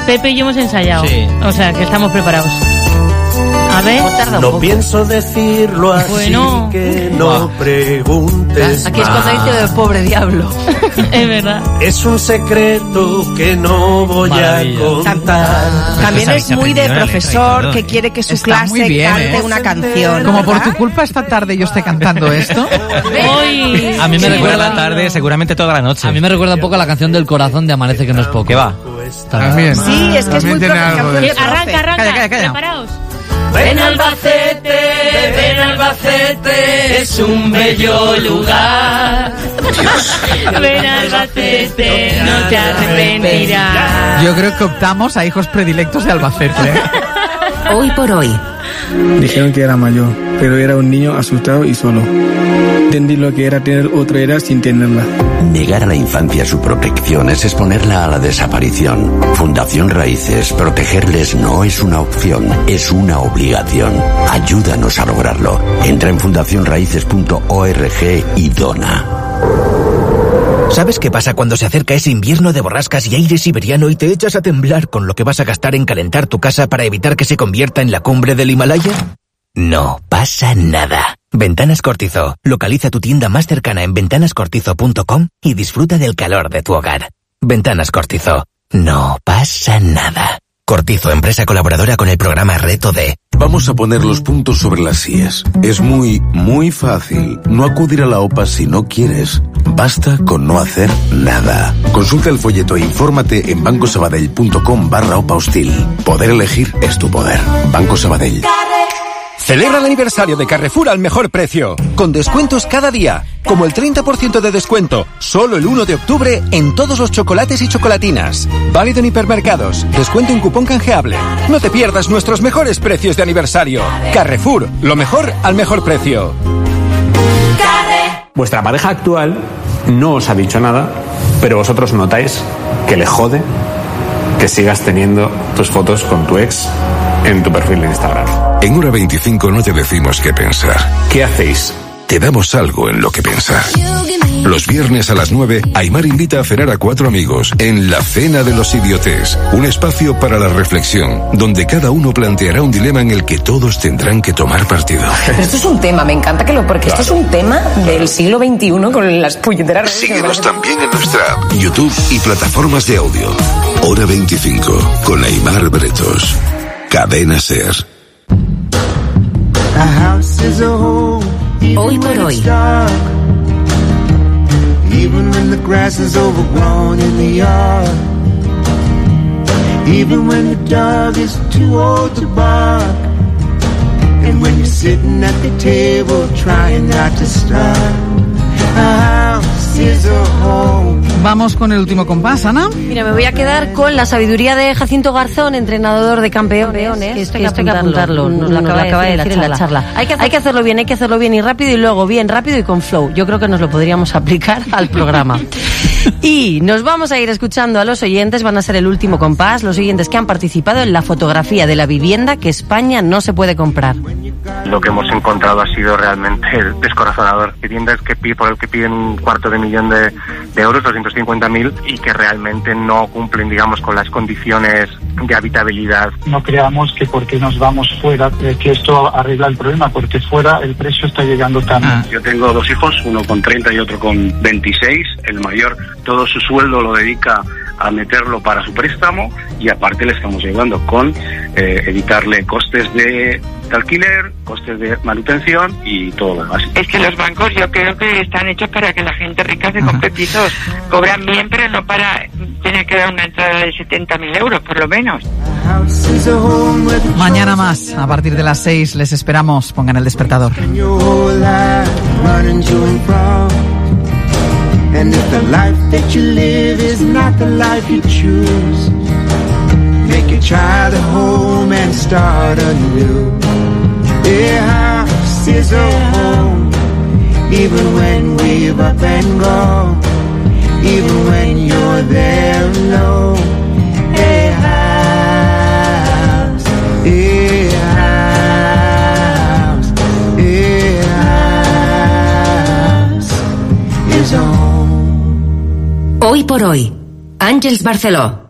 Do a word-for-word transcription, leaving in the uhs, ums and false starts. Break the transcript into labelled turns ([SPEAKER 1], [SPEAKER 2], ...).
[SPEAKER 1] Pepe y yo hemos ensayado. Sí. O sea, que estamos preparados. A ver.
[SPEAKER 2] No pienso decirlo así, bueno, que no preguntes.
[SPEAKER 3] Aquí es cuando dice el pobre diablo.
[SPEAKER 1] Es verdad.
[SPEAKER 2] Es un secreto que no voy Maravilla. a contar.
[SPEAKER 3] También es muy de profesor que quiere que su
[SPEAKER 4] Está
[SPEAKER 3] clase
[SPEAKER 4] bien,
[SPEAKER 3] cante
[SPEAKER 4] ¿eh?
[SPEAKER 3] una canción.
[SPEAKER 4] Como
[SPEAKER 3] ¿verdad?
[SPEAKER 4] por tu culpa esta tarde yo esté cantando esto.
[SPEAKER 1] Hoy.
[SPEAKER 5] A mí me
[SPEAKER 6] Sí,
[SPEAKER 5] recuerda
[SPEAKER 6] la
[SPEAKER 5] tarde, seguramente toda la noche.
[SPEAKER 6] A mí me recuerda un poco a la canción del corazón de Amanece que no es poco.
[SPEAKER 5] ¿Qué va?
[SPEAKER 4] También.
[SPEAKER 3] Sí, es que es muy
[SPEAKER 4] tiene
[SPEAKER 3] profe,
[SPEAKER 4] algo de
[SPEAKER 3] canción de
[SPEAKER 4] eso.
[SPEAKER 1] Arranca, arranca.
[SPEAKER 4] Calla, calla, calla.
[SPEAKER 1] Preparaos.
[SPEAKER 7] Ven Albacete, ven Albacete, es un bello lugar.
[SPEAKER 1] Ven Albacete, no te arrepentirás.
[SPEAKER 4] Yo creo que optamos a hijos predilectos de Albacete, ¿eh?
[SPEAKER 8] Hoy por hoy.
[SPEAKER 9] Dijeron que era mayor, pero era un niño asustado y solo. Entendí lo que era tener otra edad sin tenerla.
[SPEAKER 10] Negar a la infancia su protección es exponerla a la desaparición. Fundación Raíces, protegerles no es una opción, es una obligación. Ayúdanos a lograrlo. Entra en fundación raíces punto org y dona.
[SPEAKER 11] ¿Sabes qué pasa cuando se acerca ese invierno de borrascas y aire siberiano y te echas a temblar con lo que vas a gastar en calentar tu casa para evitar que se convierta en la cumbre del Himalaya? No pasa nada. Ventanas Cortizo. Localiza tu tienda más cercana en ventanas cortizo punto com y disfruta del calor de tu hogar. Ventanas Cortizo. No pasa nada. Cortizo, empresa colaboradora con el programa Reto D.
[SPEAKER 12] Vamos a poner los puntos sobre las íes. Es muy, muy fácil no acudir a la OPA si no quieres. Basta con no hacer nada. Consulta el folleto e infórmate en bancosabadell.com barra OPA hostil. Poder elegir es tu poder. Banco Sabadell.
[SPEAKER 13] Celebra el aniversario de Carrefour al mejor precio, con descuentos cada día, como el treinta por ciento de descuento, solo el uno de octubre en todos los chocolates y chocolatinas. Válido en hipermercados, descuento en cupón canjeable. No te pierdas nuestros mejores precios de aniversario. Carrefour, lo mejor al mejor precio.
[SPEAKER 14] Vuestra pareja actual no os ha dicho nada, pero vosotros notáis que le jode que sigas teniendo tus fotos con tu ex en tu perfil de Instagram.
[SPEAKER 12] En Hora veinticinco no te decimos qué pensar.
[SPEAKER 14] ¿Qué hacéis?
[SPEAKER 12] Te damos algo en lo que pensar. Los viernes a las nueve, Aimar invita a cenar a cuatro amigos en La Cena de los Idiotes, un espacio para la reflexión, donde cada uno planteará un dilema en el que todos tendrán que tomar partido.
[SPEAKER 8] Pero esto es un tema, me encanta que lo... Porque claro. Esto es un tema del siglo veintiuno con las puñeteras redes.
[SPEAKER 12] Síguenos también en nuestra app, YouTube y plataformas de audio. Hora veinticinco, con Aimar Bretos. Cadena Ser.
[SPEAKER 8] Hoy por hoy.
[SPEAKER 15] Even when the grass is overgrown in the yard, even when the dog is too old to bark, and when you're sitting at the table trying not to starve, a house is a home.
[SPEAKER 4] Vamos con el último compás, Ana.
[SPEAKER 3] Mira, me voy a quedar con la sabiduría de Jacinto Garzón, entrenador de campeones. Que esto hay que apuntarlo, nos lo acaba, nos acaba de decir en la charla. Hay que, hay que hacerlo bien, hay que hacerlo bien y rápido, y luego bien, rápido y con flow. Yo creo que nos lo podríamos aplicar al programa. Y nos vamos a ir escuchando a los oyentes, van a ser el último compás, los oyentes que han participado en la fotografía de la vivienda que España no se puede comprar.
[SPEAKER 16] Lo que hemos encontrado ha sido realmente descorazonador. Viviendas que piden, por el que piden un cuarto de millón de, de euros, doscientos cincuenta mil, y que realmente no cumplen, digamos, con las condiciones de habitabilidad.
[SPEAKER 17] No creamos que porque nos vamos fuera, eh, que esto arregla el problema, porque fuera el precio está llegando tan...
[SPEAKER 16] Ah. Yo tengo dos hijos, uno con treinta y otro con veintiséis. El mayor, todo su sueldo lo dedica a meterlo para su préstamo, y aparte le estamos ayudando con eh, evitarle costes de, de alquiler, costes de manutención y todo lo demás.
[SPEAKER 18] Es que los bancos yo creo que están hechos para que la gente rica se compre pisos. Cobran bien, pero no para tener que dar una entrada de setenta mil euros, por lo menos.
[SPEAKER 4] Mañana más, a partir de las seis, les esperamos. Pongan el despertador.
[SPEAKER 15] And if the life that you live is not the life you choose, make your child a home and start anew. A house is a home, even when we're up and gone, even when you're there alone. A house, a house, a house is a home.
[SPEAKER 8] Hoy por hoy, Àngels Barceló.